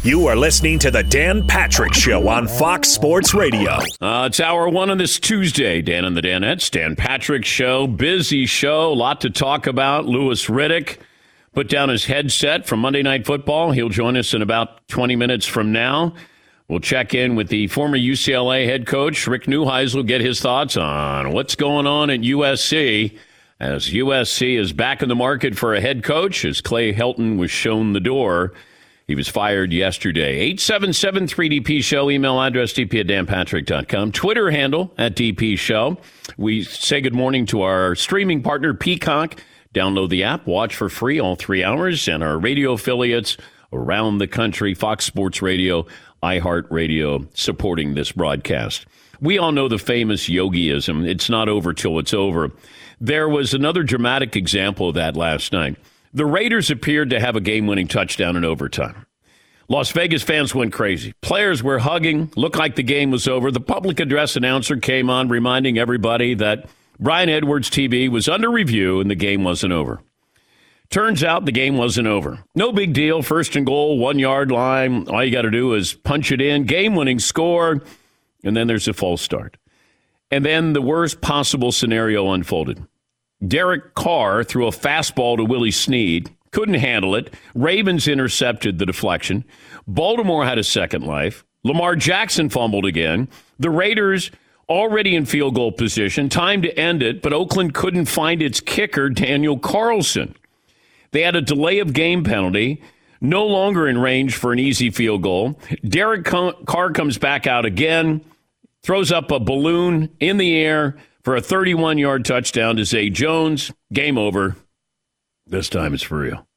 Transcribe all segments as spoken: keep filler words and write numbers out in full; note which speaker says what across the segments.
Speaker 1: You are listening to the Dan Patrick Show on Fox Sports Radio.
Speaker 2: Uh, it's hour one on this Tuesday. Dan and the Danettes, Dan Patrick Show. Busy show, a lot to talk about. Louis Riddick put down his headset from Monday Night Football. He'll join us in about twenty minutes from now. We'll check in with the former U C L A head coach, Rick Neuheisel, get his thoughts on what's going on at U S C, as U S C is back in the market for a head coach, as Clay Helton was shown the door. He was fired yesterday. eight seven seven three D P Show. Email address d p at dan patrick dot com. Twitter handle at D P Show. We say good morning to our streaming partner, Peacock. Download the app. Watch for free all three hours. And our radio affiliates around the country. Fox Sports Radio, iHeartRadio, supporting this broadcast. We all know the famous Yogiism. It's not over till it's over. There was another dramatic example of that last night. The Raiders appeared to have a game-winning touchdown in overtime. Las Vegas fans went crazy. Players were hugging, looked like the game was over. The public address announcer came on reminding everybody that Brian Edwards' T V was under review and the game wasn't over. Turns out the game wasn't over. No big deal. First and goal, one-yard line. All you got to do is punch it in. Game-winning score, and then there's a false start. And then the worst possible scenario unfolded. Derek Carr threw a fastball to Willie Snead, couldn't handle it. Ravens intercepted the deflection. Baltimore had a second life. Lamar Jackson fumbled again. The Raiders already in field goal position, time to end it, but Oakland couldn't find its kicker, Daniel Carlson. They had a delay of game penalty, no longer in range for an easy field goal. Derek Carr comes back out again, throws up a balloon in the air for a thirty-one-yard touchdown to Zay Jones. Game over. This time it's for real.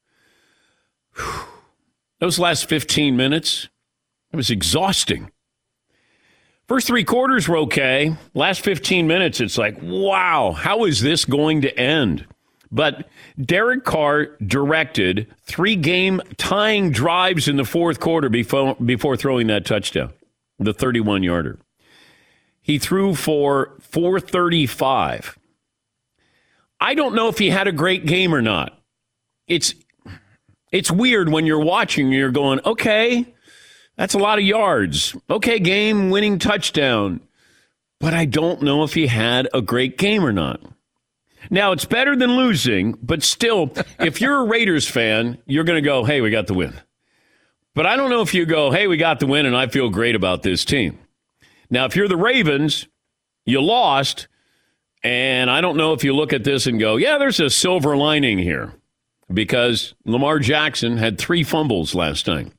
Speaker 2: Whew. Those last fifteen minutes, it was exhausting. First three quarters were okay. Last fifteen minutes, it's like, wow, how is this going to end? But Derek Carr directed three game-tying drives in the fourth quarter before, before throwing that touchdown, the thirty-one-yarder. He threw for four thirty-five. I don't know if he had a great game or not. It's it's weird when you're watching and you're going, okay, that's a lot of yards. Okay, game-winning touchdown. But I don't know if he had a great game or not. Now, it's better than losing, but still, if you're a Raiders fan, you're going to go, hey, we got the win. But I don't know if you go, hey, we got the win and I feel great about this team. Now, if you're the Ravens, you lost, and I don't know if you look at this and go, yeah, there's a silver lining here, because Lamar Jackson had three fumbles last night.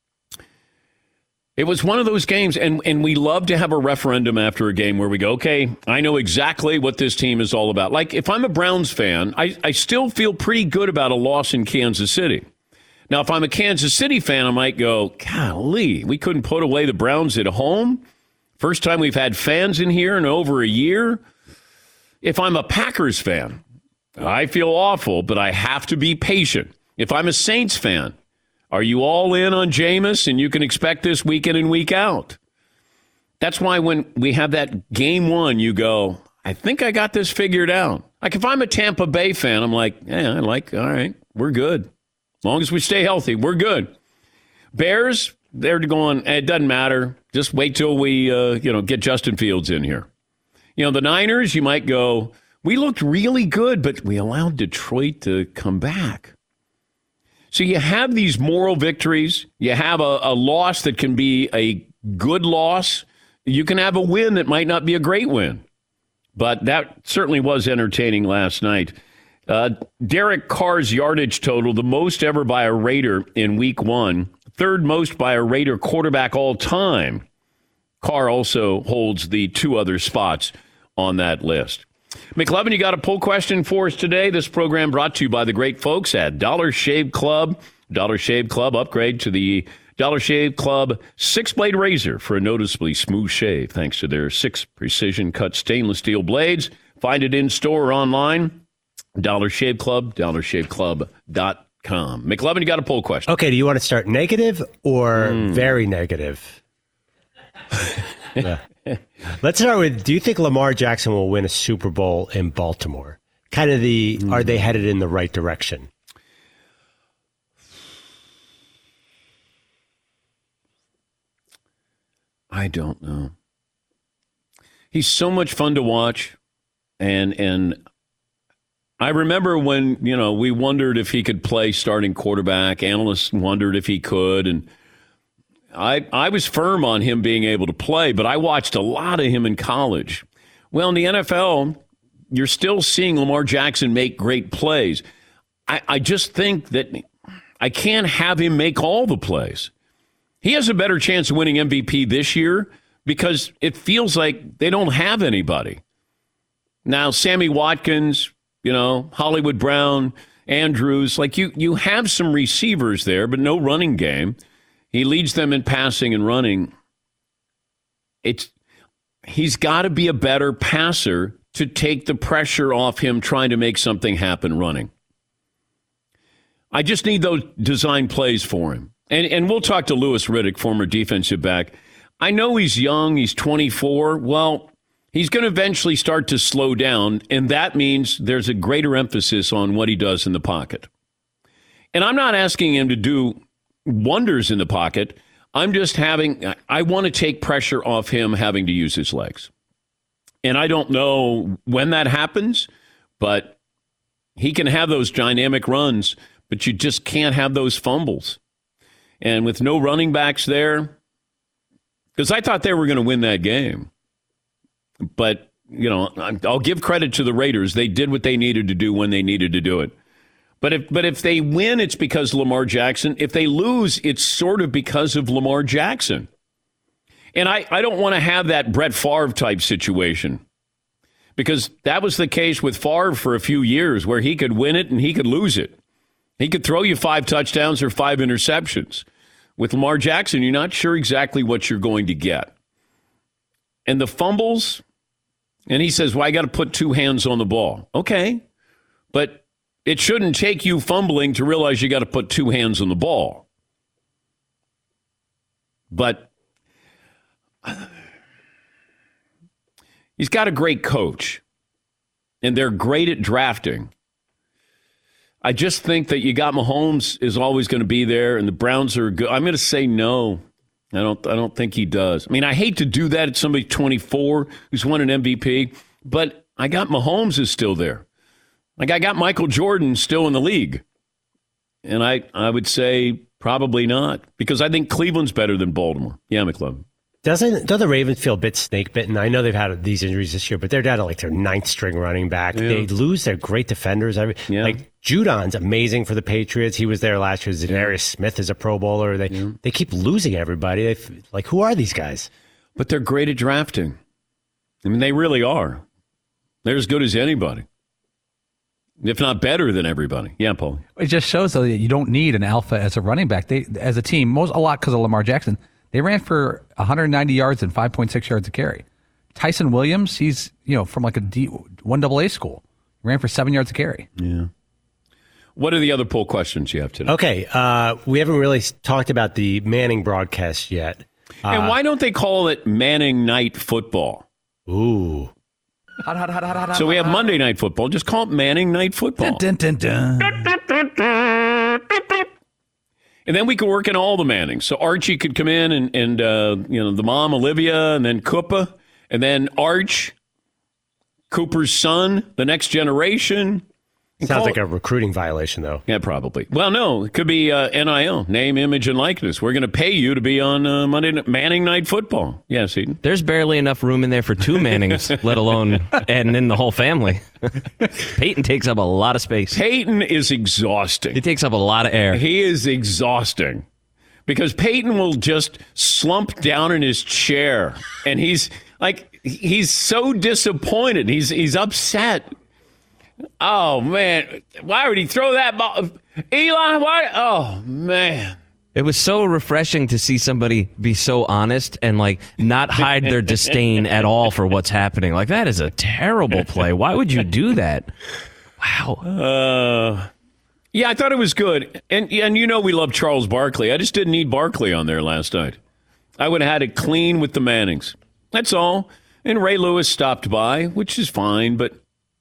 Speaker 2: It was one of those games, and, and we love to have a referendum after a game where we go, okay, I know exactly what this team is all about. Like, if I'm a Browns fan, I, I still feel pretty good about a loss in Kansas City. Now, if I'm a Kansas City fan, I might go, golly, we couldn't put away the Browns at home? First time we've had fans in here in over a year. If I'm a Packers fan, I feel awful, but I have to be patient. If I'm a Saints fan, are you all in on Jameis and you can expect this week in and week out? That's why when we have that game one, you go, I think I got this figured out. Like if I'm a Tampa Bay fan, I'm like, yeah, I like, all right, we're good. As long as we stay healthy, we're good. Bears, they're going, it doesn't matter. Just wait till we, uh, you know, get Justin Fields in here. You know, the Niners, you might go, we looked really good, but we allowed Detroit to come back. So you have these moral victories. You have a, a loss that can be a good loss. You can have a win that might not be a great win. But that certainly was entertaining last night. Uh, Derek Carr's yardage total, the most ever by a Raider in week one. Third most by a Raider quarterback all time. Carr also holds the two other spots on that list. McLovin, you got a poll question for us today. This program brought to you by the great folks at Dollar Shave Club. Dollar Shave Club, upgrade to the Dollar Shave Club six-blade razor for a noticeably smooth shave, thanks to their six precision-cut stainless steel blades. Find it in-store or online. Dollar Shave Club, dollar shave club dot com. McLovin, you got a poll question.
Speaker 3: Okay, do you want to start negative or mm. very negative? Yeah. Let's start with, do you think Lamar Jackson will win a Super Bowl in Baltimore? Kind of the, mm. are they headed in the right direction?
Speaker 2: I don't know. He's so much fun to watch. And and I remember when, you know, we wondered if he could play starting quarterback. Analysts wondered if he could. And I I was firm on him being able to play, but I watched a lot of him in college. Well, in the N F L, you're still seeing Lamar Jackson make great plays. I, I just think that I can't have him make all the plays. He has a better chance of winning M V P this year because it feels like they don't have anybody. Now, Sammy Watkins, you know, Hollywood Brown, Andrews, like you, you have some receivers there, but no running game. He leads them in passing and running. It's he's got to be a better passer to take the pressure off him trying to make something happen running. I just need those design plays for him. And and we'll talk to Louis Riddick, former defensive back. I know he's young. He's twenty-four. Well, he's going to eventually start to slow down, and that means there's a greater emphasis on what he does in the pocket. And I'm not asking him to do wonders in the pocket. I'm just having, I want to take pressure off him having to use his legs. And I don't know when that happens, but he can have those dynamic runs, but you just can't have those fumbles. And with no running backs there, because I thought they were going to win that game. But, you know, I'll give credit to the Raiders. They did what they needed to do when they needed to do it. But if but if they win, it's because of Lamar Jackson. If they lose, it's sort of because of Lamar Jackson. And I, I don't want to have that Brett Favre type situation, because that was the case with Favre for a few years where he could win it and he could lose it. He could throw you five touchdowns or five interceptions. With Lamar Jackson, you're not sure exactly what you're going to get. And the fumbles, and he says, well, I got to put two hands on the ball. Okay, but it shouldn't take you fumbling to realize you got to put two hands on the ball. But he's got a great coach, and they're great at drafting. I just think that you got Mahomes is always going to be there, and the Browns are good. I'm going to say no. I don't. I don't think he does. I mean, I hate to do that at somebody twenty-four who's won an M V P, but I got Mahomes is still there. Like I got Michael Jordan still in the league, and I I would say probably not, because I think Cleveland's better than Baltimore. Yeah, McLovin.
Speaker 3: Doesn't don't the Ravens feel a bit snake bitten? I know they've had these injuries this year, but they're down to like their ninth string running back. Yeah. They lose their great defenders. I, yeah. Like Judon's amazing for the Patriots. He was there last year. Zadarius yeah. Smith is a Pro Bowler. They yeah. they keep losing everybody. They, like who are these guys?
Speaker 2: But they're great at drafting. I mean, they really are. They're as good as anybody, if not better than everybody. Yeah, Paul.
Speaker 4: It just shows though that you don't need an alpha as a running back. They as a team, most a lot because of Lamar Jackson. They ran for one hundred ninety yards and five point six yards a carry. Tyson Williams, he's, you know, from like a D, one double A school. Ran for seven yards a carry.
Speaker 2: Yeah. What are the other poll questions you have today?
Speaker 3: Okay. Uh, we haven't really talked about the Manning broadcast yet. Uh,
Speaker 2: and why don't they call it Manning Night Football?
Speaker 3: Ooh.
Speaker 2: So we have Monday Night Football. Just call it Manning Night Football.
Speaker 4: Dun, dun, dun, dun.
Speaker 2: And then we could work in all the Mannings. So Archie could come in and, and uh, you know, the mom, Olivia, and then Koopa, and then Arch, Cooper's son, the next generation.
Speaker 3: Sounds like a recruiting violation, though.
Speaker 2: Yeah, probably. Well, no, it could be uh, N I L, name, image, and likeness. We're going to pay you to be on uh, Monday Manning Night Football. Yes, Eden.
Speaker 5: There's barely enough room in there for two Mannings, let alone adding in the whole family. Peyton takes up a lot of space.
Speaker 2: Peyton is exhausting.
Speaker 5: He takes up a lot of air.
Speaker 2: He is exhausting because Peyton will just slump down in his chair, and he's like, he's so disappointed. He's he's upset. Oh, man. Why would he throw that ball? Eli, why? Oh, man.
Speaker 5: It was so refreshing to see somebody be so honest and, like, not hide their disdain at all for what's happening. Like, that is a terrible play. Why would you do that? Wow.
Speaker 2: Uh, yeah, I thought it was good. And, and you know we love Charles Barkley. I just didn't need Barkley on there last night. I would have had it clean with the Mannings. That's all. And Ray Lewis stopped by, which is fine, but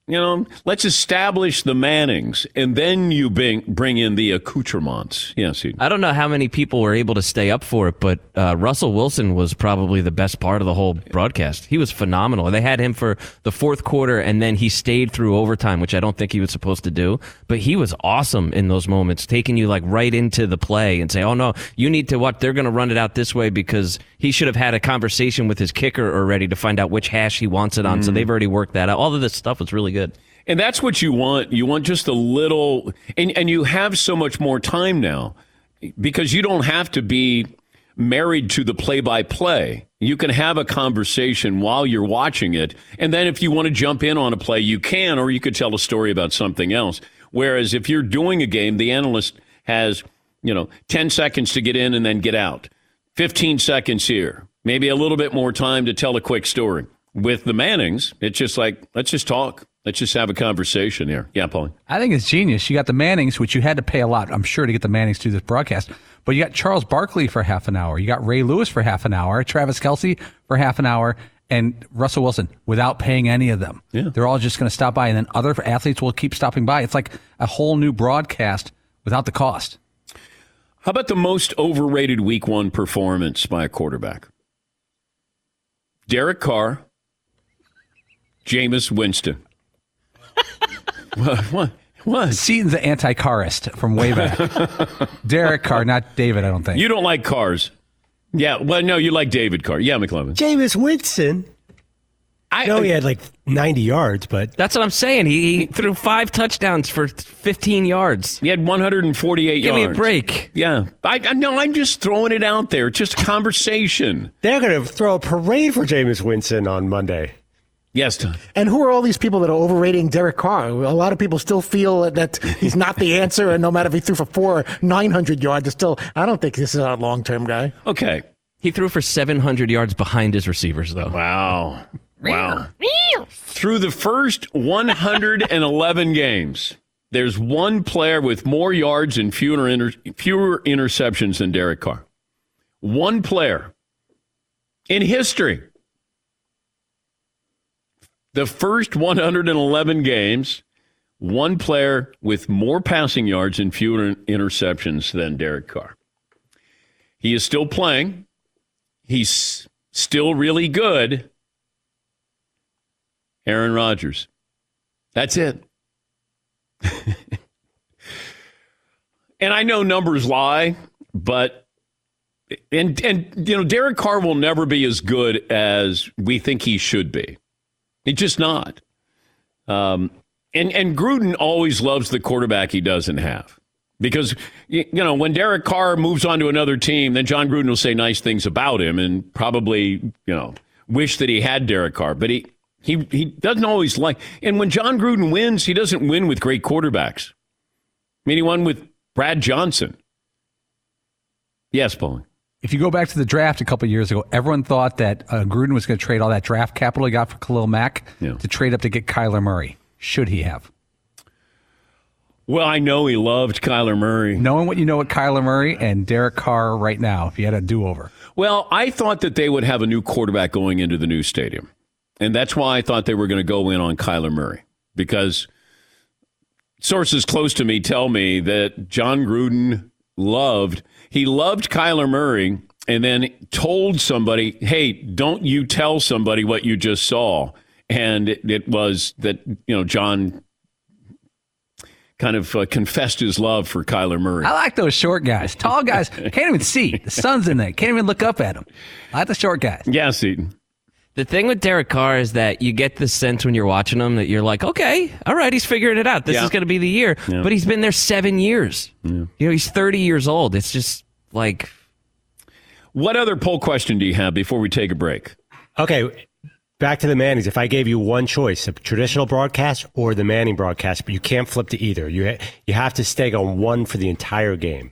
Speaker 2: You know, let's establish the Mannings, and then you bring bring in the accoutrements. Yes, Eden.
Speaker 5: I don't know how many people were able to stay up for it, but uh, Russell Wilson was probably the best part of the whole broadcast. He was phenomenal. They had him for the fourth quarter, and then he stayed through overtime, which I don't think he was supposed to do. But he was awesome in those moments, taking you like right into the play and say, "Oh no, you need to what? They're going to run it out this way," because he should have had a conversation with his kicker already to find out which hash he wants it on. Mm. So they've already worked that out. All of this stuff was really good.
Speaker 2: And that's what you want. You want just a little, and, and you have so much more time now because you don't have to be married to the play-by-play. You can have a conversation while you're watching it, and then if you want to jump in on a play, you can, or you could tell a story about something else. Whereas if you're doing a game, the analyst has, you know, ten seconds to get in and then get out, fifteen seconds here, maybe a little bit more time to tell a quick story. With the Mannings, it's just like, let's just talk. Let's just have a conversation here. Yeah, Paulie.
Speaker 4: I think it's genius. You got the Mannings, which you had to pay a lot, I'm sure, to get the Mannings to this broadcast. But you got Charles Barkley for half an hour. You got Ray Lewis for half an hour, Travis Kelce for half an hour, and Russell Wilson without paying any of them.
Speaker 2: Yeah.
Speaker 4: They're all just going to stop by, and then other athletes will keep stopping by. It's like a whole new broadcast without the cost.
Speaker 2: How about the most overrated week one performance by a quarterback? Derek Carr, Jameis Winston. What? What? What?
Speaker 4: Seaton's an anti-carist from way back. Derek Carr, not David, I don't think.
Speaker 2: You don't like cars. Yeah, well, no, you like David Carr. Yeah, McLovin.
Speaker 3: Jameis Winston. I know he had like ninety yards, but...
Speaker 5: That's what I'm saying. He, he threw five touchdowns for fifteen yards.
Speaker 2: He had one hundred forty-eight
Speaker 5: Give
Speaker 2: yards.
Speaker 5: Give me a break.
Speaker 2: Yeah. I, I No, I'm just throwing it out there. It's just conversation.
Speaker 3: They're going to throw a parade for Jameis Winston on Monday.
Speaker 2: Yes, Tom.
Speaker 6: And who are all these people that are overrating Derek Carr? A lot of people still feel that he's not the answer, and no matter if he threw for four or nine hundred yards, it's still, I don't think this is our long-term guy.
Speaker 2: Okay.
Speaker 5: He threw for seven hundred yards behind his receivers, though.
Speaker 2: Wow. Wow. Through the first one hundred eleven games, there's one player with more yards and fewer, inter- fewer interceptions than Derek Carr. One player in history. The first one hundred eleven games, one player with more passing yards and fewer interceptions than Derek Carr. He is still playing. He's still really good. Aaron Rodgers. That's it. And I know numbers lie, but and and you know Derek Carr will never be as good as we think he should be. He's just not. Um, and, and Gruden always loves the quarterback he doesn't have. Because, you know, when Derek Carr moves on to another team, then John Gruden will say nice things about him and probably, you know, wish that he had Derek Carr. But he, he, he doesn't always like. And when John Gruden wins, he doesn't win with great quarterbacks. I mean, he won with Brad Johnson. Yes, Paul.
Speaker 4: If you go back to the draft a couple of years ago, everyone thought that uh, Gruden was going to trade all that draft capital he got for Khalil Mack yeah. to trade up to get Kyler Murray. Should he have?
Speaker 2: Well, I know he loved Kyler Murray.
Speaker 4: Knowing what you know with Kyler Murray and Derek Carr right now, if you had a do-over.
Speaker 2: Well, I thought that they would have a new quarterback going into the new stadium. And that's why I thought they were going to go in on Kyler Murray. Because sources close to me tell me that John Gruden loved... He loved Kyler Murray and then told somebody, hey, don't you tell somebody what you just saw. And it, it was that, you know, John kind of uh, confessed his love for Kyler Murray.
Speaker 4: I like those short guys. Tall guys can't even see. The sun's in there. Can't even look up at them. I like the short guys.
Speaker 2: Yeah, Seton.
Speaker 5: The thing with Derek Carr is that you get the sense when you're watching him that you're like, okay, all right, he's figuring it out. This yeah. is going to be the year. Yeah. But he's been there seven years. Yeah. You know, he's thirty years old. It's just like...
Speaker 2: What other poll question do you have before we take a break?
Speaker 3: Okay, back to the Mannings. If I gave you one choice, a traditional broadcast or the Manning broadcast, but you can't flip to either. You, ha- you have to stay on one for the entire game.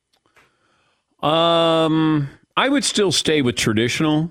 Speaker 2: Um, I would still stay with traditional.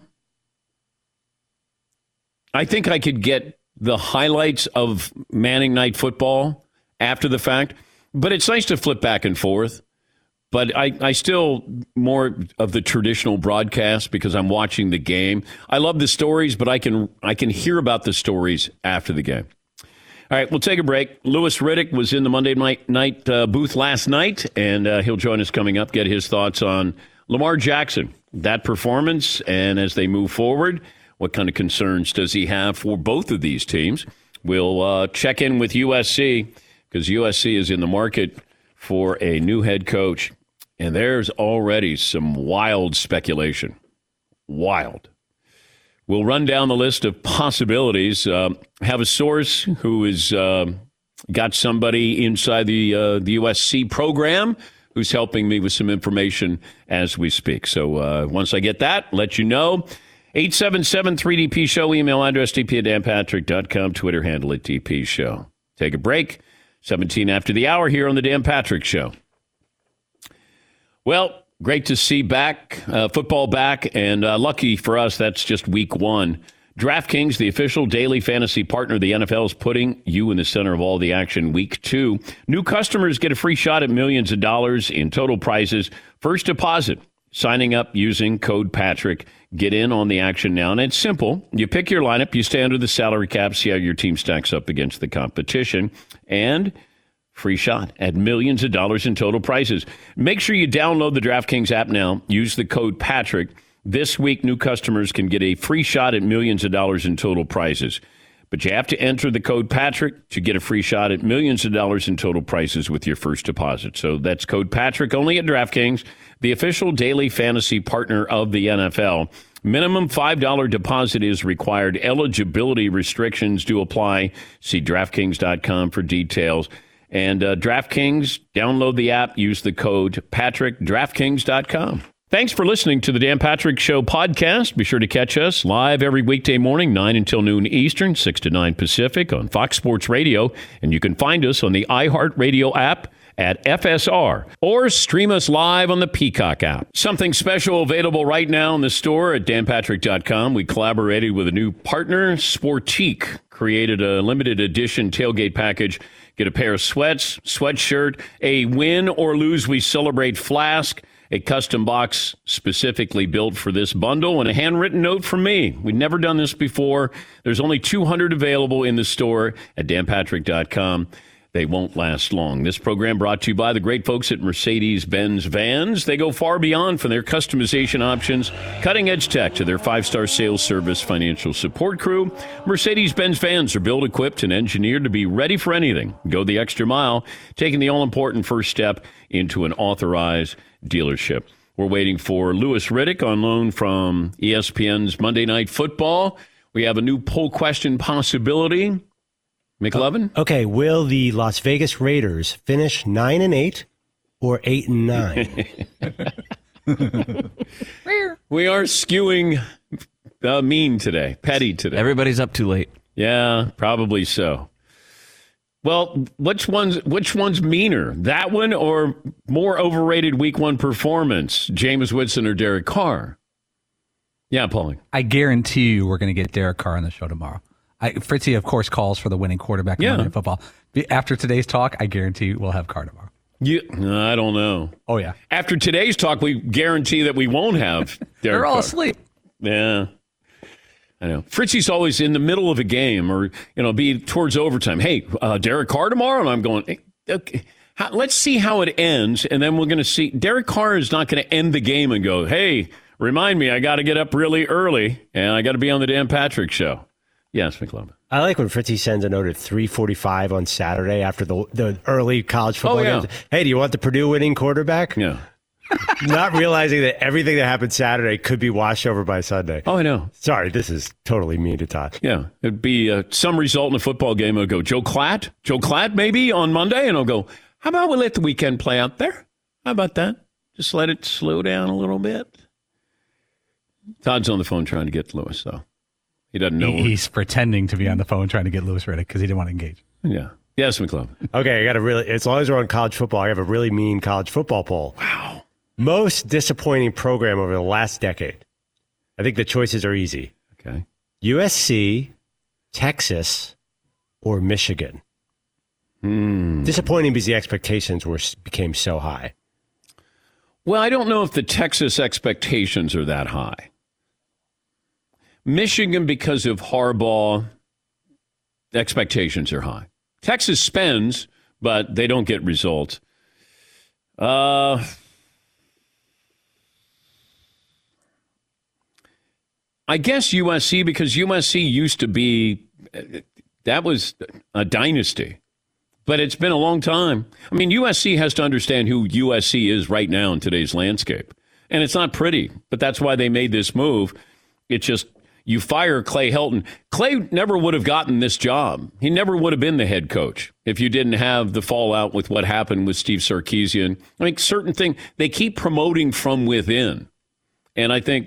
Speaker 2: I think I could get the highlights of Manning Night Football after the fact, but it's nice to flip back and forth. But I, I still more of the traditional broadcast because I'm watching the game. I love the stories, but I can I can hear about the stories after the game. All All right, we'll take a break. Louis Riddick was in the Monday night, night uh, booth last night, and uh, he'll join us coming up, get his thoughts on Lamar Jackson, that performance, and as they move forward, what kind of concerns does he have for both of these teams? We'll uh, check in with U S C because U S C is in the market for a new head coach, and there's already some wild speculation. Wild. We'll run down the list of possibilities. Uh, have a source who has uh, got somebody inside the uh, the U S C program who's helping me with some information as we speak. So uh, once I get that, let you know. eight seven seven three D P show, email address d p at dan patrick dot com, Twitter handle at D P show. Take a break. seventeen after the hour here on the Dan Patrick Show. Well, great to see back, uh, football back, and uh, lucky for us, that's just week one. DraftKings, the official daily fantasy partner of the N F L, is putting you in the center of all the action week two. New customers get a free shot at millions of dollars in total prizes. First deposit, signing up using code Patrick. Get in on the action now. And it's simple. You pick your lineup, you stay under the salary cap, see how your team stacks up against the competition, and free shot at millions of dollars in total prizes. Make sure you download the DraftKings app now. Use the code Patrick. This week, new customers can get a free shot at millions of dollars in total prizes. But you have to enter the code Patrick to get a free shot at millions of dollars in total prizes with your first deposit. So that's code Patrick only at DraftKings, the official daily fantasy partner of the N F L. Minimum five dollars deposit is required. Eligibility restrictions do apply. See DraftKings dot com for details. And uh, DraftKings, download the app, use the code Patrick, DraftKings dot com. Thanks for listening to the Dan Patrick Show podcast. Be sure to catch us live every weekday morning, nine until noon Eastern, six to nine Pacific on Fox Sports Radio. And you can find us on the iHeartRadio app at F S R or stream us live on the Peacock app. Something special available right now in the store at Dan Patrick dot com. We collaborated with a new partner, Sportique, created a limited edition tailgate package. Get a pair of sweats, sweatshirt, a win or lose we celebrate flask, a custom box specifically built for this bundle, and a handwritten note from me. We've never done this before. There's only two hundred available in the store at Dan Patrick dot com. They won't last long. This program brought to you by the great folks at Mercedes-Benz Vans. They go far beyond from their customization options, cutting-edge tech to their five-star sales service financial support crew. Mercedes-Benz Vans are built, equipped, and engineered to be ready for anything. Go the extra mile, taking the all-important first step into an authorized dealership. We're waiting for Louis Riddick on loan from E S P N's Monday Night Football. We have a new poll question possibility. McLovin?
Speaker 3: Okay, will the Las Vegas Raiders finish nine and eight or eight and nine?
Speaker 2: We are skewing uh, mean today, petty today.
Speaker 5: Everybody's up too late.
Speaker 2: Yeah, probably so. Well, which one's which one's meaner, that one or more overrated Week One performance, Jameis Winston or Derek Carr? Yeah, Paulie.
Speaker 4: I guarantee you, we're going to get Derek Carr on the show tomorrow. I, Fritzy, of course, calls for the winning quarterback in
Speaker 2: Yeah.
Speaker 4: Monday Night Football. After today's talk, I guarantee we'll have Carr tomorrow.
Speaker 2: You, I don't know.
Speaker 4: Oh, yeah.
Speaker 2: After today's talk, we guarantee that we won't have Derek
Speaker 4: They're all
Speaker 2: Carr.
Speaker 4: asleep.
Speaker 2: Yeah. I know. Fritzy's always in the middle of a game or, you know, be towards overtime. Hey, uh, Derek Carr tomorrow? And I'm going, hey, okay, how, let's see how it ends. And then we're going to see. Derek Carr is not going to end the game and go, hey, remind me, I got to get up really early and I got to be on the Dan Patrick Show. Yes, McLovin.
Speaker 3: I like when Fritzy sends a note at three forty-five on Saturday after the the early college football
Speaker 2: Oh, yeah.
Speaker 3: games. Hey, do you want the Purdue winning quarterback?
Speaker 2: Yeah.
Speaker 3: Not realizing that everything that happened Saturday could be washed over by Sunday.
Speaker 2: Oh, I know.
Speaker 3: Sorry, this is totally mean to Todd.
Speaker 2: Yeah. It'd be uh, some result in a football game. I'll go, Joe Klatt? Joe Klatt maybe on Monday? And I'll go, how about we let the weekend play out there? How about that? Just let it slow down a little bit. Todd's on the phone trying to get Louis, though. He doesn't know.
Speaker 4: He, he's pretending to be on the phone trying to get Louis Riddick because he didn't want to engage.
Speaker 2: Yeah. Yes, McLovin.
Speaker 3: Okay, I got a really, as long as we're on college football, I have a really mean college football poll.
Speaker 2: Wow.
Speaker 3: Most disappointing program over the last decade. I think the choices are easy.
Speaker 2: Okay.
Speaker 3: U S C, Texas, or Michigan.
Speaker 2: Hmm.
Speaker 3: Disappointing because the expectations were became so high.
Speaker 2: Well, I don't know if the Texas expectations are that high. Michigan, because of Harbaugh, expectations are high. Texas spends, but they don't get results. Uh, I guess U S C, because U S C used to be, that was a dynasty. But it's been a long time. I mean, U S C has to understand who U S C is right now in today's landscape. And it's not pretty, but that's why they made this move. It's just, you fire Clay Helton. Clay never would have gotten this job. He never would have been the head coach if you didn't have the fallout with what happened with Steve Sarkisian. I mean, certain things, they keep promoting from within. And I think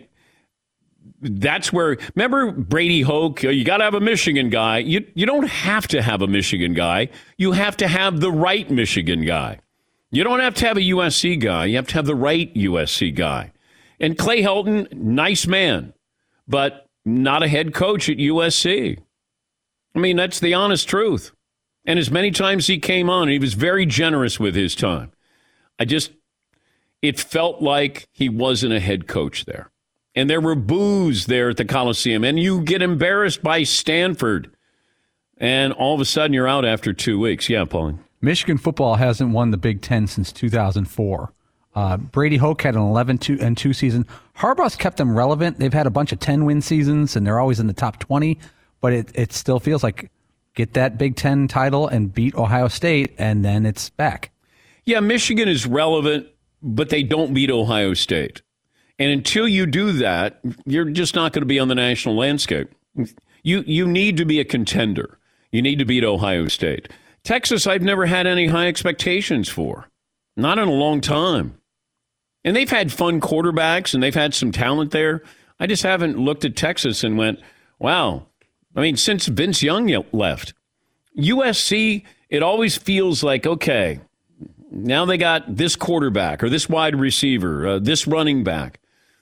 Speaker 2: that's where, remember Brady Hoke, you got to have a Michigan guy. You you don't have to have a Michigan guy. You have to have the right Michigan guy. You don't have to have a U S C guy. You have to have the right U S C guy. And Clay Helton, nice man, but not a head coach at U S C. I mean, that's the honest truth. And as many times he came on, he was very generous with his time. I just, it felt like he wasn't a head coach there. And there were boos there at the Coliseum. And you get embarrassed by Stanford. And all of a sudden, you're out after two weeks. Yeah, Pauline.
Speaker 4: Michigan football hasn't won the Big Ten since two thousand four. Uh, Brady Hoke had an eleven and two season. Harbaugh's kept them relevant. They've had a bunch of ten-win seasons, and they're always in the top twenty. But it, it still feels like get that Big Ten title and beat Ohio State, and then it's back.
Speaker 2: Yeah, Michigan is relevant, but they don't beat Ohio State. And until you do that, you're just not going to be on the national landscape. You you need to be a contender. You need to beat Ohio State. Texas, I've never had any high expectations for. Not in a long time. And they've had fun quarterbacks, and they've had some talent there. I just haven't looked at Texas and went, wow. I mean, since Vince Young left, U S C, it always feels like, okay, now they got this quarterback or this wide receiver, uh, this running back.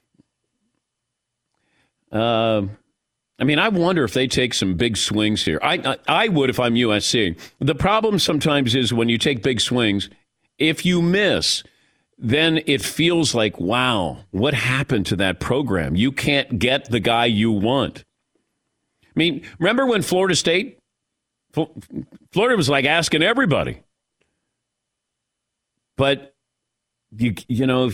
Speaker 2: Uh, I mean, I wonder if they take some big swings here. I, I I would if I'm U S C. The problem sometimes is when you take big swings, if you miss, then it feels like, wow, what happened to that program? You can't get the guy you want. I mean, remember when Florida State, Florida was like asking everybody. But, you you know,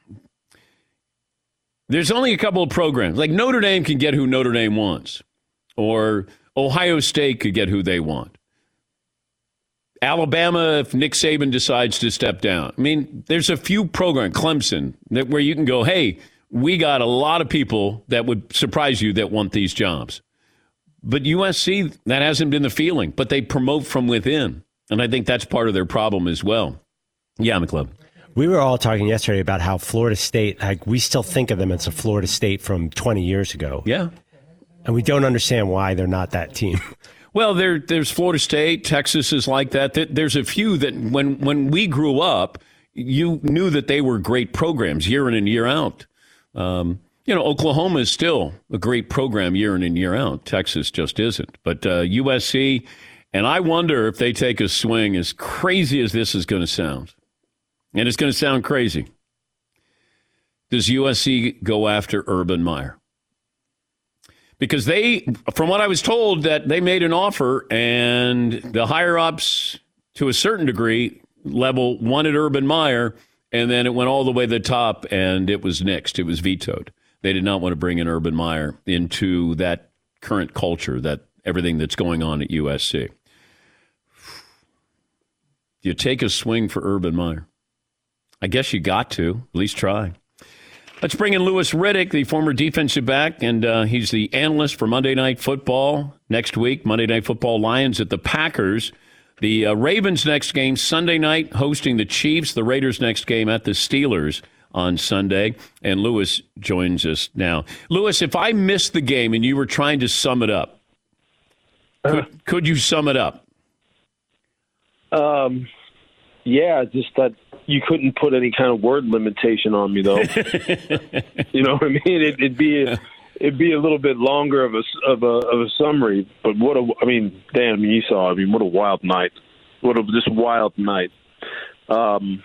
Speaker 2: there's only a couple of programs. Like Notre Dame can get who Notre Dame wants. Or Ohio State could get who they want. Alabama, if Nick Saban decides to step down. I mean, there's a few programs, Clemson, that where you can go, hey, we got a lot of people that would surprise you that want these jobs. But U S C, that hasn't been the feeling. But they promote from within. And I think that's part of their problem as well. Yeah, McLeod.
Speaker 3: We were all talking yesterday about how Florida State, like we still think of them as a Florida State from twenty years ago.
Speaker 2: Yeah.
Speaker 3: And we don't understand why they're not that team.
Speaker 2: Well, there, there's Florida State. Texas is like that. There's a few that when, when we grew up, you knew that they were great programs year in and year out. Um, you know, Oklahoma is still a great program year in and year out. Texas just isn't. But uh, U S C, and I wonder if they take a swing, as crazy as this is going to sound. And it's going to sound crazy. Does U S C go after Urban Meyer? Because they, from what I was told, that they made an offer and the higher-ups, to a certain degree, level wanted Urban Meyer, and then it went all the way to the top, and it was nixed. It was vetoed. They did not want to bring in Urban Meyer into that current culture, that everything that's going on at U S C. Do you take a swing for Urban Meyer? I guess you got to, at least try. Let's bring in Louis Riddick, the former defensive back, and uh, he's the analyst for Monday Night Football next week. Monday Night Football Lions at the Packers. The uh, Ravens next game Sunday night hosting the Chiefs. The Raiders next game at the Steelers on Sunday. And Louis joins us now. Louis, if I missed the game and you were trying to sum it up, could, uh, could you sum it up?
Speaker 7: Um, yeah, just that. You couldn't put any kind of word limitation on me, though. You know what I mean? It, it'd be a, it'd be a little bit longer of a of a of a summary. But what a I mean, damn, you saw. I mean, what a wild night! What a just wild night. Um,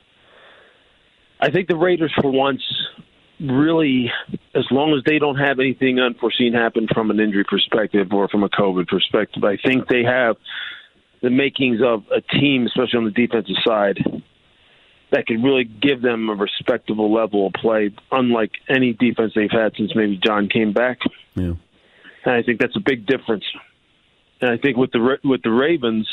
Speaker 7: I think the Raiders, for once, really, as long as they don't have anything unforeseen happen from an injury perspective or from a COVID perspective, I think they have. the makings of a team, especially on the defensive side, that could really give them a respectable level of play, unlike any defense they've had since maybe John came back.
Speaker 2: Yeah.
Speaker 7: And I think that's a big difference. And I think with the with the Ravens,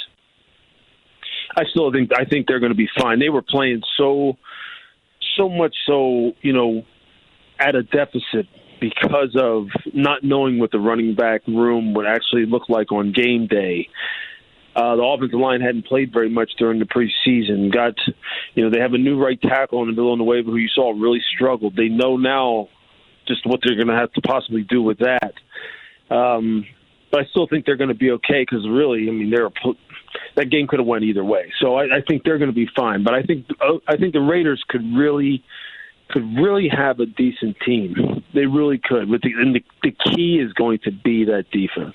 Speaker 7: I still think I think they're going to be fine. They were playing so so much so, you know, at a deficit because of not knowing what the running back room would actually look like on game day. Uh, the offensive line hadn't played very much during the preseason. Got, you know, they have a new right tackle in Villanueva who you saw really struggled. They know now just what they're going to have to possibly do with that. Um, but I still think they're going to be okay because really, I mean, they're a, that game could have went either way. So I, I think they're going to be fine. But I think I think the Raiders could really could really have a decent team. They really could. With the, and the, the key is going to be that defense.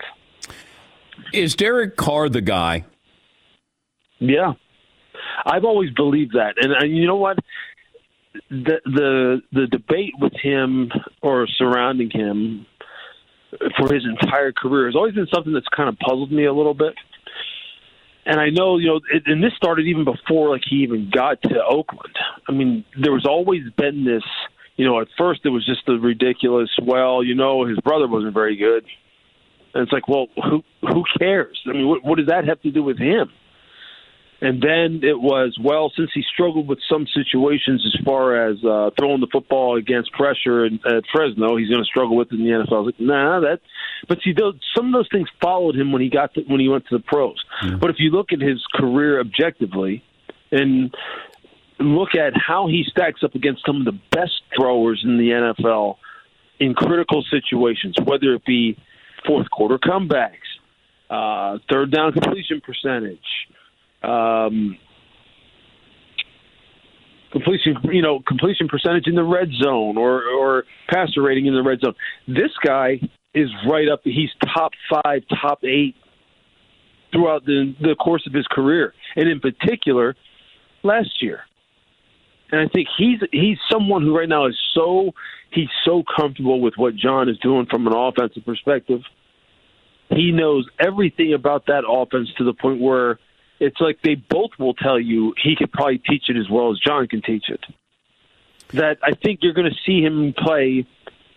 Speaker 2: Is Derek Carr the guy?
Speaker 7: Yeah, I've always believed that, and, and you know what? The the the debate with him or surrounding him for his entire career has always been something that's kind of puzzled me a little bit. And I know, you know, it, and this started even before like he even got to Oakland. I mean, there was always been this. You know, at first it was just the ridiculous. Well, you know, his brother wasn't very good. And it's like, well, who who cares? I mean, what, what does that have to do with him? And then it was, well, since he struggled with some situations as far as uh, throwing the football against pressure at, at Fresno, he's going to struggle with it in the N F L. I was like, nah, that. But see, those, some of those things followed him when he got to, when he went to the pros. Mm-hmm. But if you look at his career objectively and look at how he stacks up against some of the best throwers in the N F L in critical situations, whether it be fourth quarter comebacks, uh, third down completion percentage, um, completion, you know, completion percentage in the red zone or, or passer rating in the red zone. This guy is right up. He's top five, top eight throughout the, the course of his career. And in particular, last year. And I think he's, he's someone who right now is so, he's so comfortable with what John is doing from an offensive perspective. He knows everything about that offense to the point where it's like they both will tell you he could probably teach it as well as John can teach it. That I think you're going to see him play.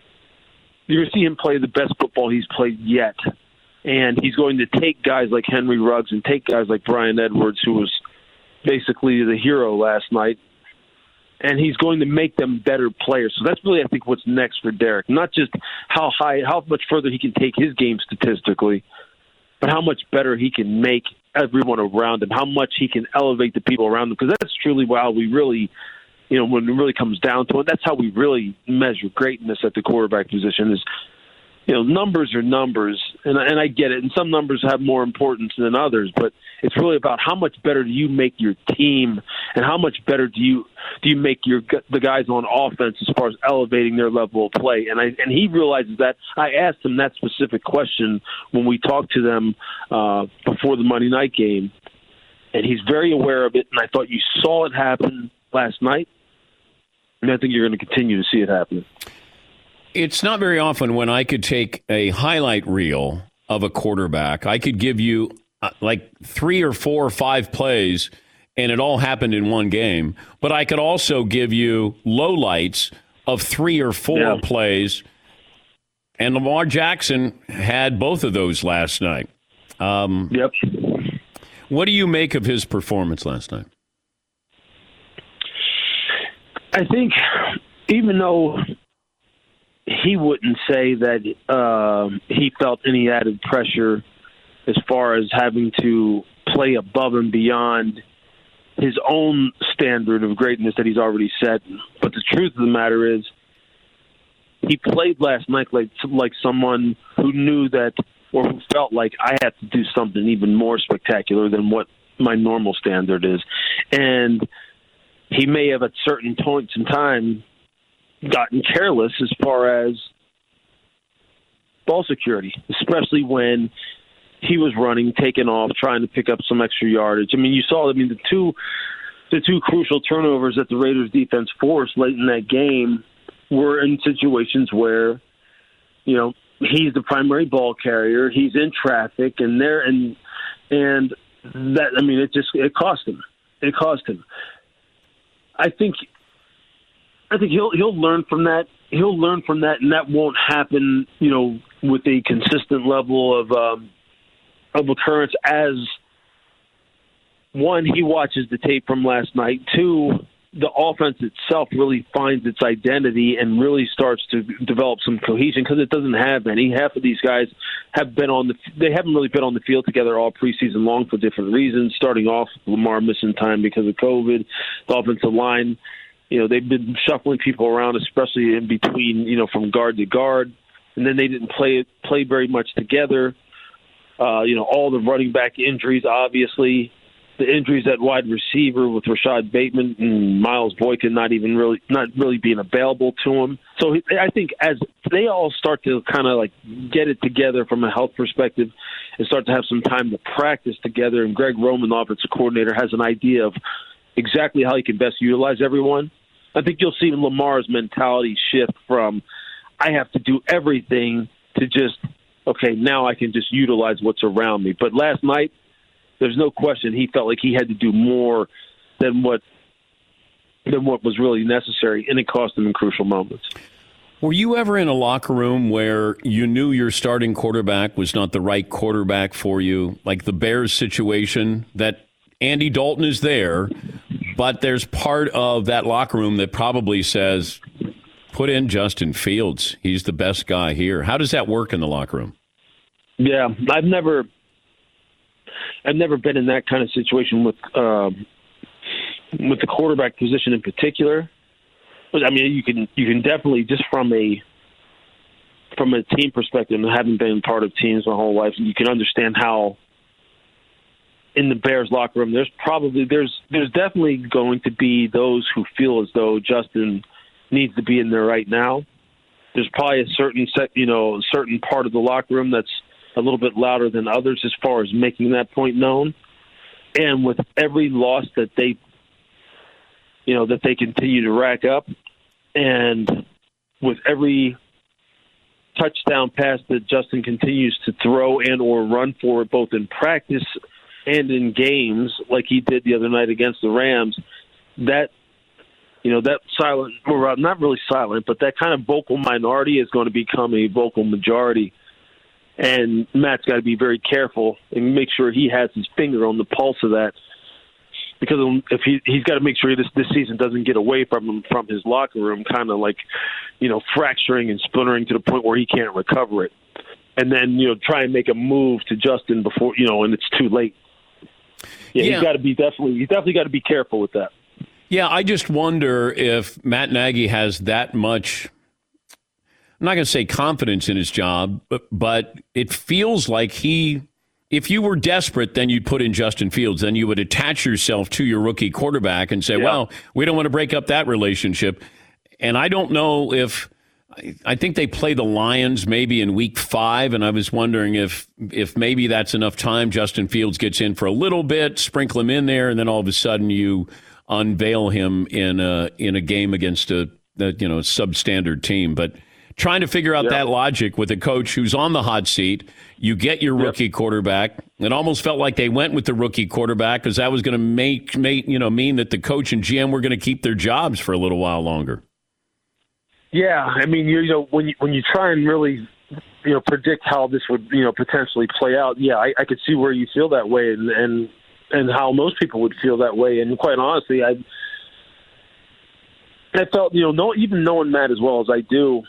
Speaker 7: You're going to see him play the best football he's played yet, and he's going to take guys like Henry Ruggs and take guys like Brian Edwards, who was basically the hero last night, and he's going to make them better players. So that's really, I think, what's next for Derek. Not just how high, how much further he can take his game statistically, but how much better he can make everyone around him, how much he can elevate the people around him, because that's truly how we really, you know, when it really comes down to it, that's how we really measure greatness at the quarterback position is, you know, numbers are numbers, and, and I get it, and some numbers have more importance than others, but it's really about how much better do you make your team, and how much better do you do you make your the guys on offense as far as elevating their level of play. And I and he realizes that. I asked him that specific question when we talked to them uh, before the Monday night game, and he's very aware of it. And I thought you saw it happen last night, and I think you're going to continue to see it happen.
Speaker 2: It's not very often when I could take a highlight reel of a quarterback. I could give you uh, like three or four or five plays, and it all happened in one game. But I could also give you lowlights of three or four yeah. plays, and Lamar Jackson had both of those last night. Um,
Speaker 7: yep.
Speaker 2: What do you make of his performance last night?
Speaker 7: I think even though he wouldn't say that um, he felt any added pressure as far as having to play above and beyond his own standard of greatness that he's already set. But the truth of the matter is he played last night like like someone who knew that or who felt like I have to do something even more spectacular than what my normal standard is. And he may have at certain points in time gotten careless as far as ball security, especially when he was running, taking off, trying to pick up some extra yardage. I mean, you saw, I mean, the two the two crucial turnovers that the Raiders defense forced late in that game were in situations where, you know, he's the primary ball carrier, he's in traffic, and there and and that I mean, it just it cost him. It cost him. I think. I think he'll he'll learn from that. He'll learn from that, and that won't happen, you know, with a consistent level of um, of occurrence. As one, he watches the tape from last night. Two, the offense itself really finds its identity and really starts to develop some cohesion because it doesn't have any. Half of these guys have been on the they haven't really been on the field together all preseason long for different reasons. Starting off, Lamar missing time because of COVID, the offensive line. You know, they've been shuffling people around, especially in between, you know, from guard to guard. And then they didn't play play very much together. Uh, you know, all the running back injuries, obviously. The injuries at wide receiver with Rashad Bateman and Miles Boykin not even really not really being available to him. So I think as they all start to kind of like get it together from a health perspective and start to have some time to practice together, and Greg Roman, the offensive coordinator, has an idea of exactly how he can best utilize everyone, I think you'll see Lamar's mentality shift from I have to do everything to just, okay, now I can just utilize what's around me. But last night, there's no question he felt like he had to do more than what than what was really necessary, and it cost him in crucial moments.
Speaker 2: Were you ever in a locker room where you knew your starting quarterback was not the right quarterback for you, like the Bears situation, that Andy Dalton is there, but there's part of that locker room that probably says, put in Justin Fields. He's the best guy here. How does that work in the locker room?
Speaker 7: Yeah, I've never I've never been in that kind of situation with um, with the quarterback position in particular. But I mean, you can you can definitely, just from a from a team perspective, and having been part of teams my whole life, you can understand how in the Bears locker room, there's probably there's there's definitely going to be those who feel as though Justin needs to be in there right now. There's probably a certain set, you know, a certain part of the locker room that's a little bit louder than others as far as making that point known. And with every loss that they, you know, that they continue to rack up, and with every touchdown pass that Justin continues to throw and or run for, both in practice and in games, like he did the other night against the Rams, that, you know, that silent, or not really silent, but that kind of vocal minority is going to become a vocal majority. And Matt's got to be very careful and make sure he has his finger on the pulse of that, because if he he's got to make sure this this season doesn't get away from him from his locker room, kind of like, you know, fracturing and splintering to the point where he can't recover it, and then, you know, try and make a move to Justin before, you know, and it's too late. Yeah, yeah. he's got to be definitely he's definitely got to be careful with that.
Speaker 2: Yeah, I just wonder if Matt Nagy has that much, I'm not going to say confidence in his job, but, but it feels like he, if you were desperate, then you'd put in Justin Fields. Then you would attach yourself to your rookie quarterback and say, yeah. well, we don't want to break up that relationship. And I don't know if, I think they play the Lions maybe in week five, and I was wondering if if maybe that's enough time. Justin Fields gets in for a little bit, sprinkle him in there, and then all of a sudden you unveil him in a, in a game against a, a you know substandard team. But trying to figure out yep. that logic with a coach who's on the hot seat, you get your rookie yep. quarterback. It almost felt like they went with the rookie quarterback because that was going to make, make you know mean that the coach and G M were going to keep their jobs for a little while longer.
Speaker 7: Yeah, I mean, you know, when you when you try and really, you know, predict how this would, you know, potentially play out, yeah, I, I could see where you feel that way, and, and and how most people would feel that way. And quite honestly, I I felt, you know, no, even knowing Matt as well as I do,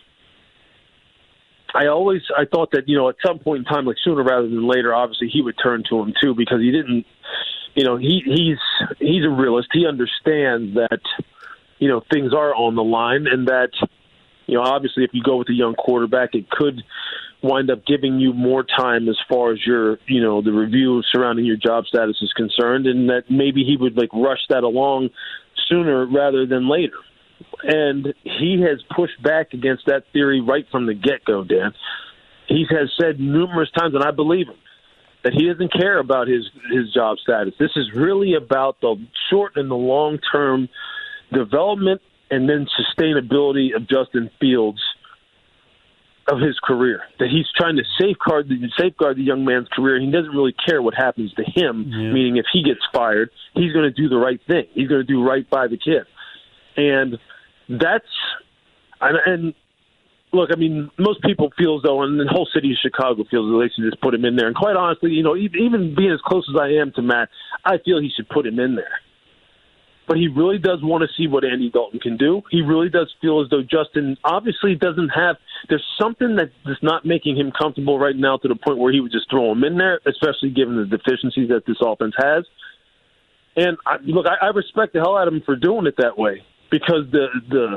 Speaker 7: I always I thought that, you know, at some point in time, like sooner rather than later, obviously he would turn to him too, because he didn't, you know, he he's he's a realist. He understands that, you know, things are on the line, and that, you know, obviously, if you go with a young quarterback, it could wind up giving you more time as far as your, you know, the review surrounding your job status is concerned, and that maybe he would, like, rush that along sooner rather than later. And he has pushed back against that theory right from the get-go, Dan. He has said numerous times, and I believe him, that he doesn't care about his, his job status. This is really about the short and the long-term development and then sustainability of Justin Fields of his career, that he's trying to safeguard the, safeguard the young man's career. He doesn't really care what happens to him, yeah. meaning if he gets fired, he's going to do the right thing. He's going to do right by the kid. And that's and, and look, I mean, most people feel as though, and the whole city of Chicago feels as though they should just put him in there. And quite honestly, you know, even being as close as I am to Matt, I feel he should put him in there. But he really does want to see what Andy Dalton can do. He really does feel as though Justin obviously doesn't have – there's something that is not making him comfortable right now to the point where he would just throw him in there, especially given the deficiencies that this offense has. And, I, look, I, I respect the hell out of him for doing it that way because the the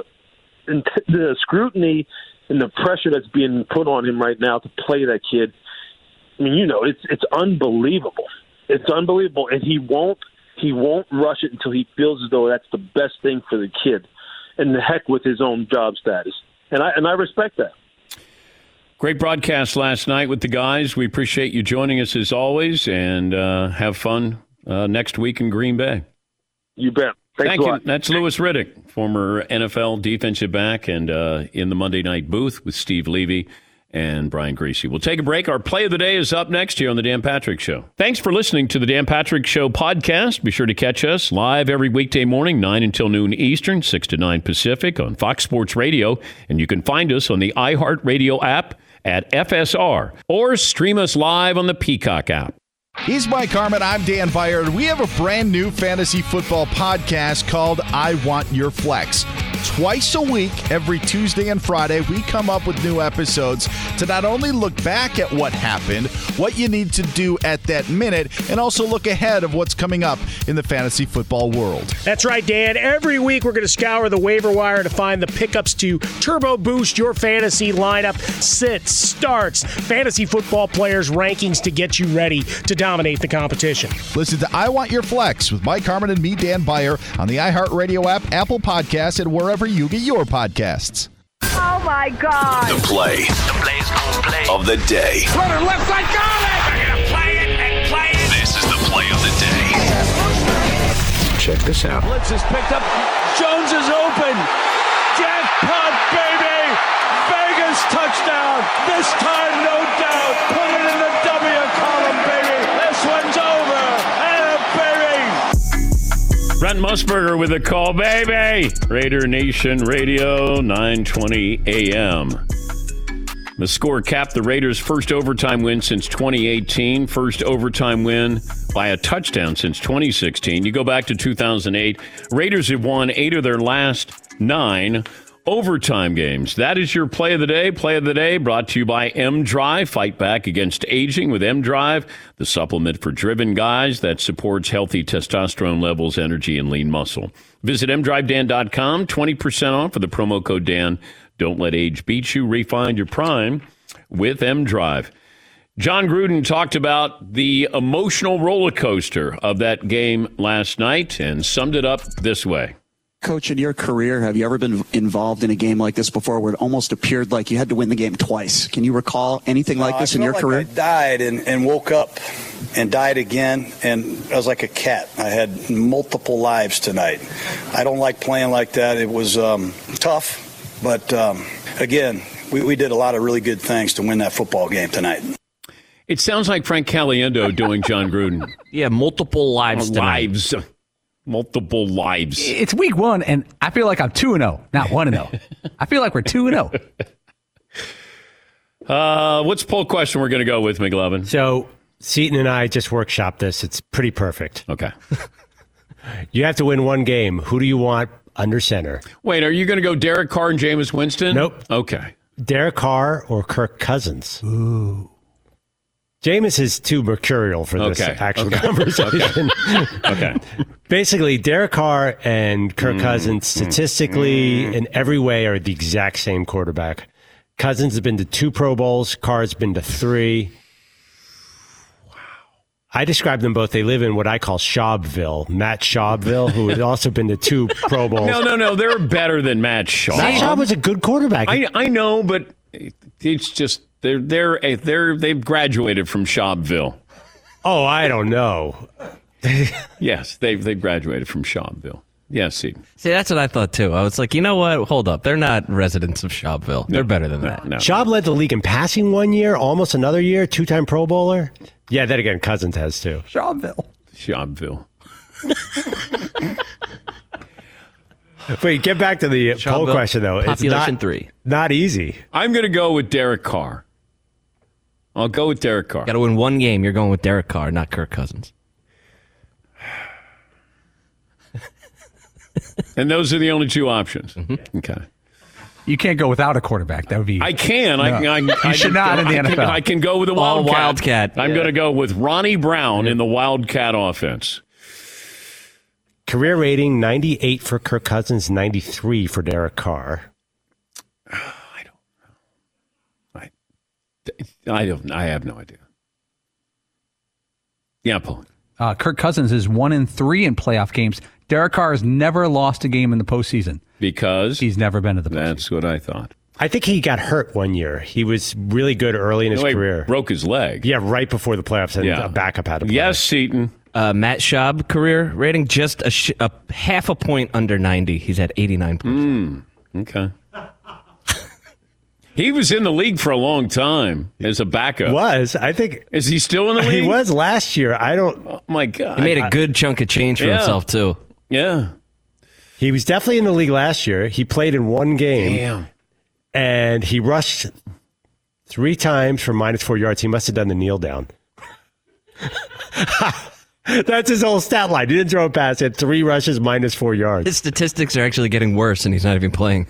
Speaker 7: the scrutiny and the pressure that's being put on him right now to play that kid, I mean, you know, it's it's unbelievable. It's unbelievable, and he won't – He won't rush it until he feels as though that's the best thing for the kid, and the heck with his own job status. And I and I respect that.
Speaker 2: Great broadcast last night with the guys. We appreciate you joining us as always, and uh, have fun uh, next week in Green Bay.
Speaker 7: You bet. Thanks
Speaker 2: Thank
Speaker 7: a
Speaker 2: you.
Speaker 7: lot.
Speaker 2: That's Louis Riddick, former N F L defensive back, and uh, in the Monday night booth with Steve Levy and Brian Greasy. We'll take a break. Our play of the day is up next here on The Dan Patrick Show. Thanks for listening to The Dan Patrick Show podcast. Be sure to catch us live every weekday morning, nine until noon Eastern, six to nine Pacific on Fox Sports Radio. And you can find us on the iHeartRadio app at F S R or stream us live on the Peacock app.
Speaker 8: He's Mike Harmon. I'm Dan Beyer. And we have a brand new fantasy football podcast called I Want Your Flex. Twice a week, every Tuesday and Friday, we come up with new episodes to not only look back at what happened, what you need to do at that minute, and also look ahead of what's coming up in the fantasy football world.
Speaker 9: That's right, Dan. Every week we're going to scour the waiver wire to find the pickups to turbo boost your fantasy lineup, sits, starts, fantasy football players' rankings to get you ready to dominate the competition.
Speaker 8: Listen to I Want Your Flex with Mike Harmon and me, Dan Beyer, on the iHeartRadio app, Apple Podcasts, and wherever you get your podcasts.
Speaker 10: Oh, my God.
Speaker 1: The play, the play's gonna play of the day.
Speaker 10: Runner left side, got it! We're going to play it and play it.
Speaker 1: This is the play of the day. Check this out.
Speaker 11: Blitz is picked up. Jones is open. Jackpot, baby! Vegas touchdown. This time, no doubt. Put it in the W column, baby. This one's over. And a baby.
Speaker 2: Brent Musburger with a call, baby. Raider Nation Radio, nine twenty a.m. The score capped the Raiders' first overtime win since twenty eighteen. First overtime win by a touchdown since twenty sixteen. You go back to two thousand eight. Raiders have won eight of their last nine overtime games. That is your play of the day. Play of the day brought to you by M-Drive. Fight back against aging with M-Drive, the supplement for driven guys that supports healthy testosterone levels, energy, and lean muscle. Visit m drive dan dot com. twenty percent off with the promo code Dan. Don't let age beat you. Refine your prime with M-Drive. John Gruden talked about the emotional roller coaster of that game last night and summed it up this way.
Speaker 12: Coach, in your career, have you ever been involved in a game like this before where it almost appeared like you had to win the game twice? Can you recall anything like
Speaker 13: uh,
Speaker 12: this
Speaker 13: in your
Speaker 12: like
Speaker 13: career?
Speaker 12: I
Speaker 13: died and, and woke up and died again, and I was like a cat. I had multiple lives tonight. I don't like playing like that. It was um, tough, but um, again, we, we did a lot of really good things to win that football game tonight.
Speaker 2: It sounds like Frank Caliendo doing John Gruden.
Speaker 5: Yeah, multiple lives tonight.
Speaker 2: Lives. Multiple lives.
Speaker 4: It's week one, and I feel like I'm two and oh, not one and oh. I feel like we're two and oh.
Speaker 2: Uh, what's the poll question we're going to go with, McLovin?
Speaker 3: So, Seton and I just workshopped this. It's pretty perfect.
Speaker 2: Okay.
Speaker 3: You have to win one game. Who do you want under center?
Speaker 2: Wait, are you going to go Derek Carr and Jameis Winston?
Speaker 3: Nope.
Speaker 2: Okay.
Speaker 3: Derek Carr or Kirk Cousins?
Speaker 4: Ooh.
Speaker 3: Jameis is too mercurial for this
Speaker 2: okay.
Speaker 3: actual
Speaker 2: okay.
Speaker 3: conversation.
Speaker 2: okay. okay.
Speaker 3: Basically, Derek Carr and Kirk mm, Cousins statistically mm, in every way are the exact same quarterback. Cousins has been to two Pro Bowls. Carr has been to three. Wow. I describe them both. They live in what I call Schaubville. Matt Schaubville, who has also been to two Pro Bowls.
Speaker 2: No, no, no. They're better than Matt Schaub.
Speaker 3: Matt Schaub was a good quarterback.
Speaker 2: I, I know, but it's just they're they're they're they've graduated from Schaubville.
Speaker 3: Oh, I don't know.
Speaker 2: Yes, they've they've graduated from Schaubville. Yeah, see.
Speaker 5: See, that's what I thought too. I was like, you know what? Hold up. They're not residents of Schaubville. They're better than that.
Speaker 2: No.
Speaker 3: Schaub led the league in passing one year, almost another year, two-time Pro Bowler. Yeah, then again, Cousins has too.
Speaker 4: Schaubville.
Speaker 2: Schaubville.
Speaker 3: Wait, get back to the
Speaker 5: Schaubville,
Speaker 3: poll question, though.
Speaker 5: population
Speaker 3: it's not,
Speaker 5: three.
Speaker 3: Not easy.
Speaker 2: I'm going to go with Derek Carr. I'll go with Derek Carr.
Speaker 5: Got to win one game. You're going with Derek Carr, not Kirk Cousins.
Speaker 2: And those are the only two options.
Speaker 5: Mm-hmm.
Speaker 2: Okay.
Speaker 4: You can't go without a quarterback. That would be.
Speaker 2: I can. I,
Speaker 4: No.
Speaker 2: I,
Speaker 4: You
Speaker 2: I
Speaker 4: should
Speaker 2: can
Speaker 4: not
Speaker 2: go,
Speaker 4: in the
Speaker 2: I
Speaker 4: N F L.
Speaker 2: Can, I can go with a
Speaker 5: All
Speaker 2: Wildcat.
Speaker 5: Wildcat,
Speaker 2: I'm
Speaker 5: yeah.
Speaker 2: going to go with Ronnie Brown in the Wildcat offense.
Speaker 3: Career rating ninety-eight for Kirk Cousins, ninety-three for Derek Carr.
Speaker 2: I don't know. I, I don't. I have no idea. Yeah, Paul.
Speaker 4: Uh, Kirk Cousins is one in three in playoff games. Derek Carr has never lost a game in the postseason.
Speaker 2: Because
Speaker 4: he's never been to the postseason.
Speaker 2: That's what I thought.
Speaker 3: I think he got hurt one year. He was really good early in his
Speaker 2: No, he
Speaker 3: career.
Speaker 2: broke his leg.
Speaker 3: Yeah, right before the playoffs, and
Speaker 2: Yeah.
Speaker 3: a backup had to play.
Speaker 2: Yes, Seton.
Speaker 5: Uh, Matt Schaub career rating just a, sh- a half a point under ninety. He's at eighty-nine points.
Speaker 2: Mm, okay. He was in the league for a long time as a backup.
Speaker 3: Was I think?
Speaker 2: Is he still in the league?
Speaker 3: He was last year. I don't.
Speaker 2: Oh my God.
Speaker 5: He made a good chunk of change for
Speaker 2: Yeah.
Speaker 5: himself too.
Speaker 2: Yeah.
Speaker 3: He was definitely in the league last year. He played in one game.
Speaker 2: Damn.
Speaker 3: And he rushed three times for minus four yards. He must have done the kneel down. That's his whole stat line. He didn't throw a pass. He had three rushes, minus four yards.
Speaker 5: His statistics are actually getting worse, and he's not even playing.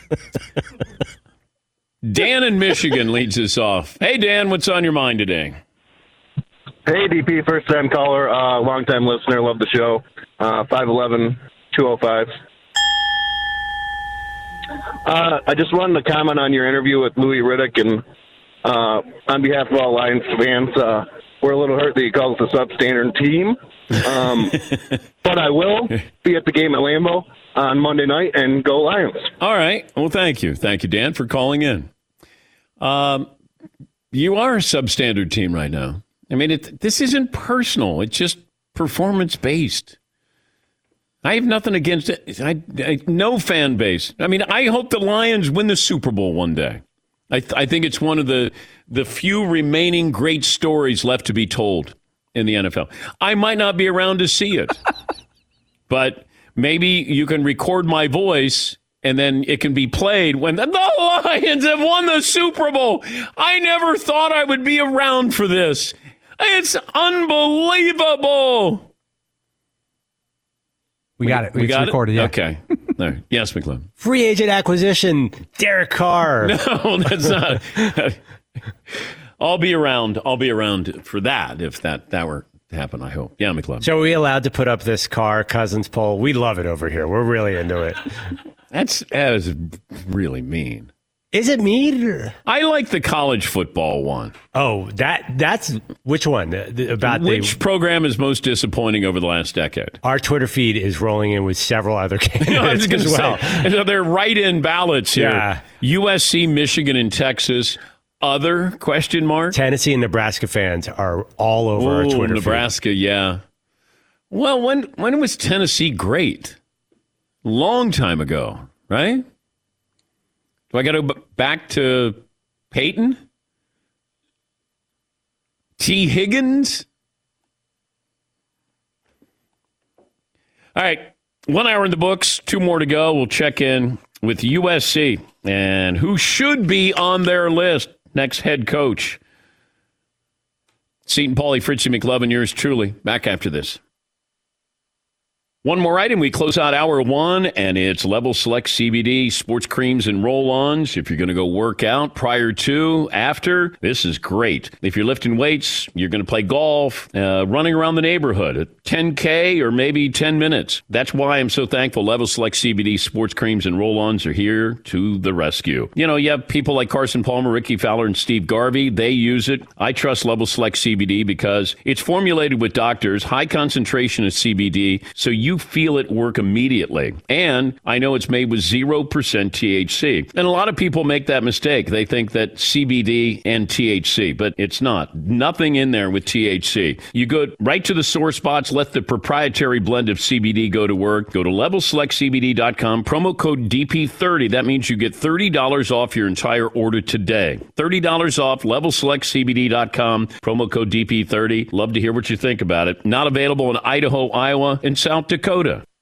Speaker 2: Dan in Michigan leads us off. Hey, Dan, what's on your mind today?
Speaker 14: Hey, D P, first time caller, uh, long time listener, love the show. Uh, five eleven, two oh five. Uh, I just wanted to comment on your interview with Louis Riddick, and uh, on behalf of all Lions fans, uh, we're a little hurt that he calls us a substandard team. Um, but I will be at the game at Lambeau on Monday night, and go Lions.
Speaker 2: All right. Well, thank you. Thank you, Dan, for calling in. Um, you are a substandard team right now. I mean, it, this isn't personal. It's just performance-based. I have nothing against it. I, I, no fan base. I mean, I hope the Lions win the Super Bowl one day. I, th- I think it's one of the, the few remaining great stories left to be told in the N F L. I might not be around to see it, but maybe you can record my voice and then it can be played when the, the Lions have won the Super Bowl. I never thought I would be around for this. It's unbelievable.
Speaker 4: We got it.
Speaker 2: We
Speaker 4: It's
Speaker 2: got
Speaker 4: recorded,
Speaker 2: it?
Speaker 4: yeah.
Speaker 2: Okay. There. Yes, McClellan.
Speaker 3: Free agent acquisition, Derek Carr.
Speaker 2: No, that's not. I'll be around. I'll be around for that if that, that were to happen, I hope. Yeah, McClellan.
Speaker 3: So are we allowed to put up this Carr Cousins poll? We love it over here. We're really into it.
Speaker 2: That's, that is really mean.
Speaker 3: Is it mean?
Speaker 2: I like the college football one.
Speaker 3: Oh, that that's which one? The- the- about
Speaker 2: Which
Speaker 3: the,
Speaker 2: program is most disappointing over the last decade?
Speaker 3: our Twitter feed is rolling in with several other
Speaker 2: You know, I was
Speaker 3: candidates
Speaker 2: going to
Speaker 3: as well.
Speaker 2: say, so they're write-in ballots here.
Speaker 3: Yeah.
Speaker 2: U S C, Michigan, and Texas. Other question mark?
Speaker 3: Tennessee and Nebraska fans are all over our
Speaker 2: Ooh,
Speaker 3: Twitter
Speaker 2: Nebraska, yeah. Well, when when was Tennessee great? Long time ago, right? Do I got to go back to Peyton? T. Higgins? All right, one hour in the books, two more to go. We'll check in with U S C and who should be on their list. Next head coach. Seton Pauly, Fritzy McLovin, yours truly. Back after this. One more item. We close out hour one, and it's Level Select C B D, sports creams and roll-ons. If you're going to go work out prior to, after, this is great. If you're lifting weights, you're going to play golf, uh, running around the neighborhood at ten K or maybe ten minutes. That's why I'm so thankful Level Select C B D, sports creams and roll-ons are here to the rescue. You know, you have people like Carson Palmer, Ricky Fowler, and Steve Garvey. They use it. I trust Level Select C B D because it's formulated with doctors, high concentration of C B D, so you you feel it work immediately. And I know it's made with zero percent T H C. And a lot of people make that mistake. They think that C B D and T H C, but it's not. Nothing in there with T H C. You go right to the sore spots, let the proprietary blend of C B D go to work. Go to level select C B D dot com, promo code D P thirty. That means you get thirty dollars off your entire order today. thirty dollars off, level select C B D dot com, promo code D P thirty. Love to hear what you think about it. Not available in Idaho, Iowa, and South Dakota.